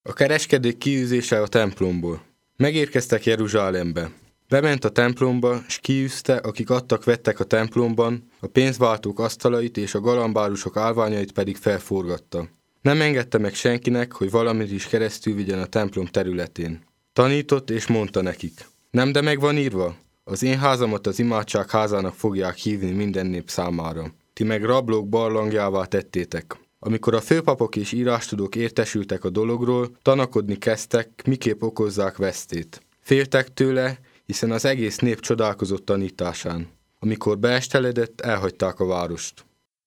A kereskedők kiűzése a templomból. Megérkeztek Jeruzsálembe. Bement a templomba, s kiűzte, akik adtak-vettek a templomban, a pénzváltók asztalait és a galambárusok állványait pedig felforgatta. Nem engedte meg senkinek, hogy valamit is keresztül vigyen a templom területén. Tanított és mondta nekik: nem, de meg van írva? Az én házamat az imádság házának fogják hívni minden nép számára. Ti meg rablók barlangjává tettétek. Amikor a főpapok és írástudók értesültek a dologról, tanakodni kezdtek, miképp okozzák vesztét. Féltek tőle, hiszen az egész nép csodálkozott tanításán. Amikor beesteledett, elhagyták a várost.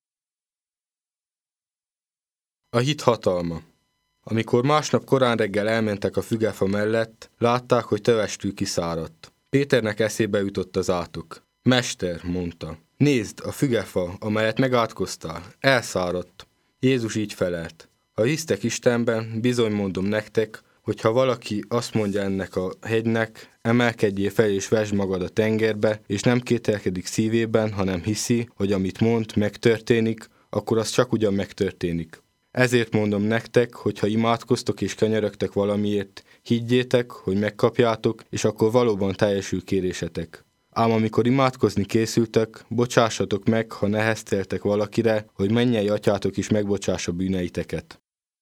A hit hatalma. Amikor másnap korán reggel elmentek a fügefa mellett, látták, hogy tövestül kiszáradt. Péternek eszébe jutott az átok. Mester, mondta, nézd, a fügefa, amelyet megátkoztál, elszáradt. Jézus így felelt: ha hisztek Istenben, bizony mondom nektek, hogy ha valaki azt mondja ennek a hegynek, emelkedjél fel és vesd magad a tengerbe, és nem kételkedik szívében, hanem hiszi, hogy amit mond, megtörténik, akkor az csak ugyan megtörténik. Ezért mondom nektek, hogy ha imádkoztok és kenyerögtek valamiért, higgyétek, hogy megkapjátok, és akkor valóban teljesül kérésetek. Ám amikor imádkozni készültek, bocsássatok meg, ha nehezteltek valakire, hogy mennyei atyátok is megbocsássa bűneiteket.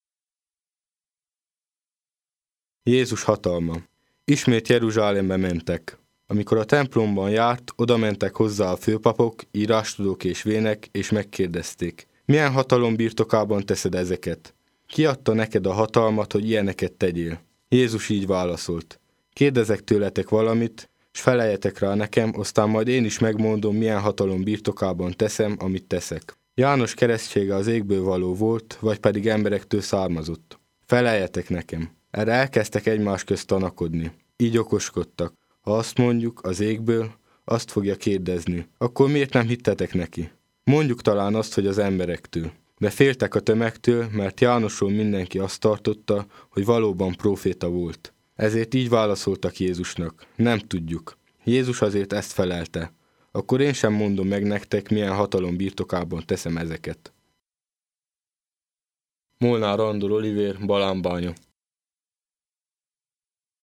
Jézus hatalma. Ismét Jeruzsálembe mentek. Amikor a templomban járt, oda mentek hozzá a főpapok, írástudók és vének, és megkérdezték: milyen hatalom birtokában teszed ezeket? Ki adta neked a hatalmat, hogy ilyeneket tegyél? Jézus így válaszolt: kérdezek tőletek valamit, s feleljetek rá nekem, aztán majd én is megmondom, milyen hatalom birtokában teszem, amit teszek. János keresztsége az égből való volt, vagy pedig emberektől származott? Feleljetek nekem. Erre elkezdtek egymás közt tanakodni. Így okoskodtak. Ha azt mondjuk az égből, azt fogja kérdezni: akkor miért nem hittetek neki? Mondjuk talán azt, hogy az emberektől. De féltek a tömegtől, mert Jánosról mindenki azt tartotta, hogy valóban próféta volt. Ezért így válaszoltak Jézusnak: nem tudjuk. Jézus azért ezt felelte: akkor én sem mondom meg nektek, milyen hatalom birtokában teszem ezeket. Molnár Andor Olivér, Balánbánya.